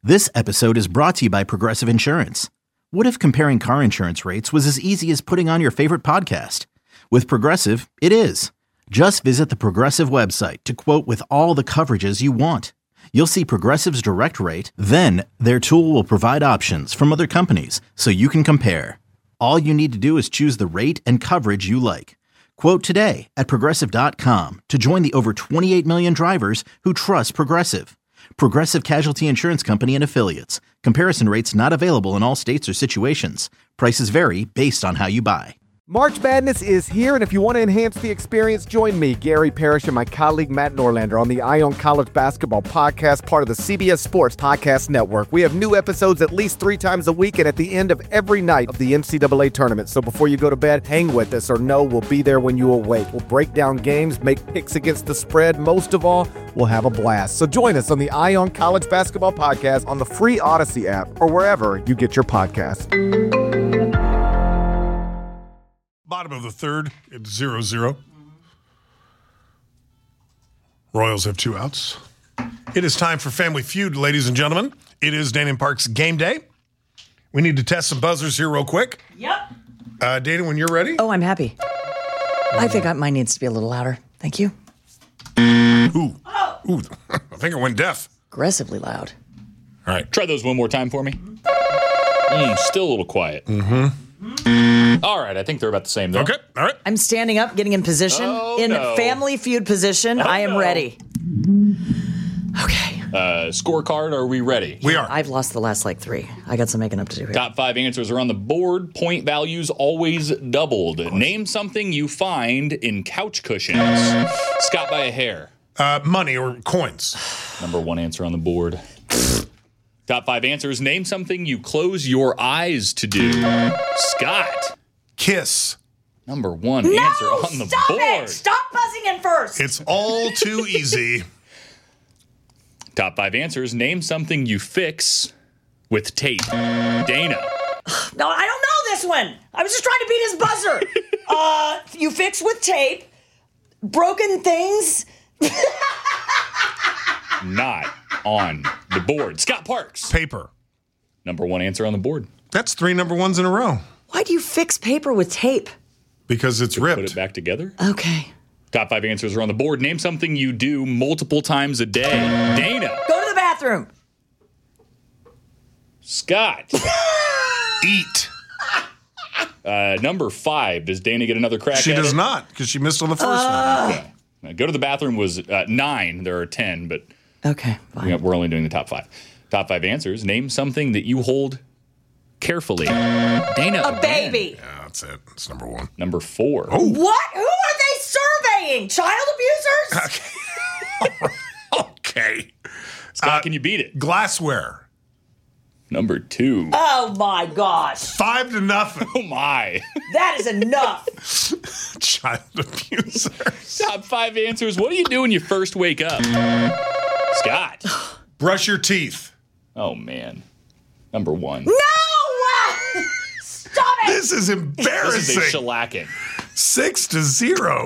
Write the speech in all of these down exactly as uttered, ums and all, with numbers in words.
This episode is brought to you by Progressive Insurance. What if comparing car insurance rates was as easy as putting on your favorite podcast? With Progressive, it is. Just visit the Progressive website to quote with all the coverages you want. You'll see Progressive's direct rate, then their tool will provide options from other companies so you can compare. All you need to do is choose the rate and coverage you like. Quote today at progressive dot com to join the over twenty-eight million drivers who trust Progressive. Progressive Casualty Insurance Company and Affiliates. Comparison rates not available in all states or situations. Prices vary based on how you buy. March Madness is here, and if you want to enhance the experience, join me, Gary Parrish, and my colleague Matt Norlander on the Eye on College Basketball Podcast, part of the C B S Sports Podcast Network. We have new episodes at least three times a week and at the end of every night of the N C double A tournament. So before you go to bed, hang with us, or know we'll be there when you awake. We'll break down games, make picks against the spread. Most of all, we'll have a blast. So join us on the Eye on College Basketball Podcast on the free Odyssey app or wherever you get your podcasts. Bottom of the third, it's zero zero. Royals have two outs. It is time for Family Feud, ladies and gentlemen. It is Dana and Park's game day. We need to test some buzzers here real quick. Yep. Uh, Dana, when you're ready. Oh, I'm happy. I think I, mine needs to be a little louder. Thank you. Ooh. Oh. Ooh. I think it went deaf. Aggressively loud. All right. Try those one more time for me. Mm, still a little quiet. Mm-hmm. All right, I think they're about the same, though. Okay, all right. I'm standing up, getting in position. Oh, in no. Family Feud position. Oh, I am no. ready. Okay. Uh, scorecard, are we ready? We are. I've lost the last, like, three. I got some making up to do here. Top five answers are on the board. Point values always doubled. Name something you find in couch cushions. Scott by a hair. Uh, money or coins. Number one answer on the board. Top five answers. Name something you close your eyes to do. Scott. Kiss. Number one No! answer on the Stop board. it! Stop buzzing in first! It's all too easy. Top five answers. Name something you fix with tape. Dana. No, I don't know this one. I was just trying to beat his buzzer. uh, you fix with tape. Broken things. Not on the board. Scott Parks. Paper. Number one answer on the board. That's three number ones in a row. Why do you fix paper with tape? Because it's Put it ripped. back together. Okay. Top five answers are on the board. Name something you do multiple times a day. Dana. Go to the bathroom. Scott. Eat. Uh, number five. Does Dana get another crack She at does it? not, because she missed on the first Uh. one. Okay. Uh, go to the bathroom was uh, nine. There are ten, but Okay, fine. you know, we're only doing the top five. Top five answers. Name something that you hold carefully. Dana. A again. baby. Yeah, that's it. That's number one. Number four. Oh. What? Who are they surveying? Child abusers? Okay. Scott, can you beat it? Glassware. Number two. Oh my gosh. Five to nothing. Oh, my. That is enough. Child abusers. Top five answers. What do you do when you first wake up? Scott. Brush your teeth. Oh, man. Number one. No! Stop it! This is This is a embarrassing. shellacking. Six to zero.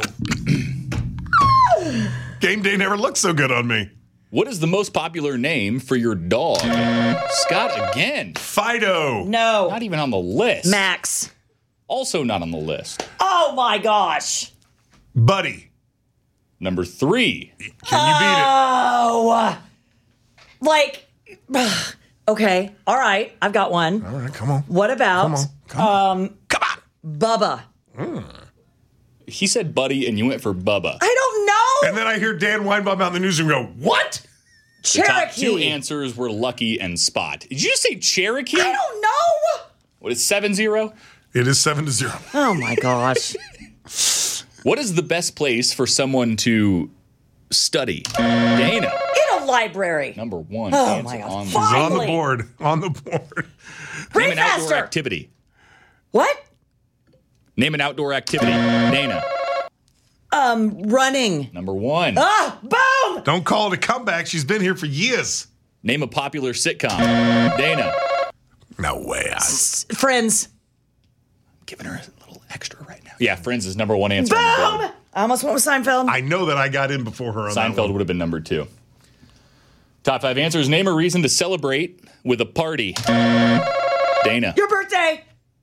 Game day never looked so good on me. What is the most popular name for your dog? Scott again. Fido. No. Not even on the list. Max. Also not on the list. Oh my gosh. Buddy. Number three. Can you beat it? Oh. Like, okay. All right. I've got one. All right, come on. What about Come on. Come on. um Come on. Bubba? He said Buddy, and you went for Bubba. I don't know. And then I hear Dan Weinbaum out in the newsroom go, what? The top two Cherokee. answers were Lucky and Spot. Did you just say Cherokee? I don't know. What is seven zero? It is seven to zero. Oh my gosh. What is the best place for someone to study? Dana. In a library. Number one. Oh answer my God. on the It's on the Finally. board. On the board. Bring Name it an outdoor faster. activity. What? Name an outdoor activity. Dana. Um, running. Number one. Ah, boom! Don't call it a comeback. She's been here for years. Name a popular sitcom. Dana. No way. I... Friends. Giving her a little extra right now. Yeah, Friends is number one answer on the Boom! board. I almost went with Seinfeld. I know that I got in before her on that Seinfeld one. would have been number two. Top five answers. Name a reason to celebrate with a party. Dana. Your birthday.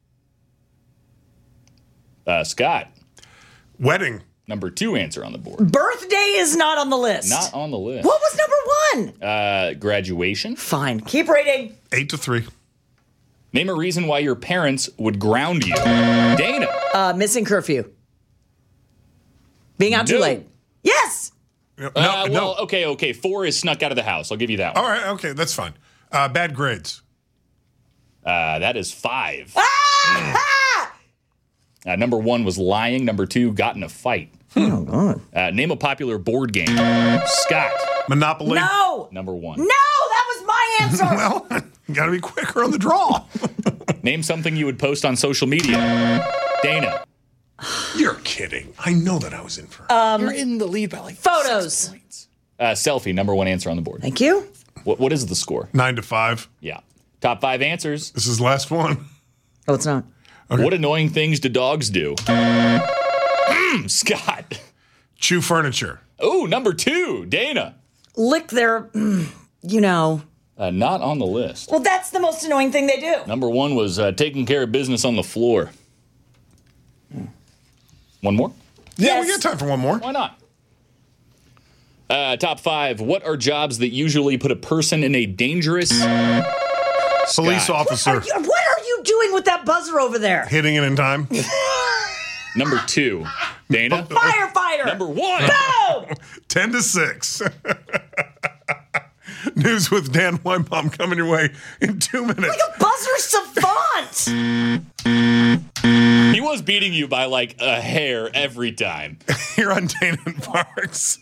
Uh, Scott. Wedding. Number two answer on the board. Birthday is not on the list. Not on the list. What was number one? Uh, graduation. Fine. Keep reading. Eight to three. Name a reason why your parents would ground you. Dana. Uh, missing curfew. Being out too No. late. Yes. No, Uh, no. well, okay, okay. Four is snuck out of the house. I'll give you that one. All right, okay, that's fine. Uh, bad grades. Uh, that is five. Ah! Uh, number one was lying. Number two, got in a fight. Oh, God. Uh, name a popular board game. Scott. Monopoly. No. Number one. No, that was my answer. Well, you got to be quicker on the draw. Name something you would post on social media. Dana. You're kidding. I know that I was in for. You're in the lead by like Photos. six points. Uh, selfie, number one answer on the board. Thank you. What, what is the score? Nine to five. Yeah. Top five answers. This is the last one. Oh, it's not. What annoying things do dogs do? Mm, Scott. Chew furniture. Oh, number two, Dana. Lick their, mm, you know. Uh, not on the list. Well, that's the most annoying thing they do. Number one was uh, taking care of business on the floor. One more? Yeah, Yes. we got time for one more. Why not? Uh, top five. What are jobs that usually put a person in a dangerous... Police Scott. officer. Are you- what are you doing with that buzzer over there? Hitting it in time. Number two, Dana. Firefighter. Number one. Boom! Ten to six. News with Dan Weinbaum coming your way in two minutes. Like a buzzer savant. He was beating you by like a hair every time. Here on Dana and Parks.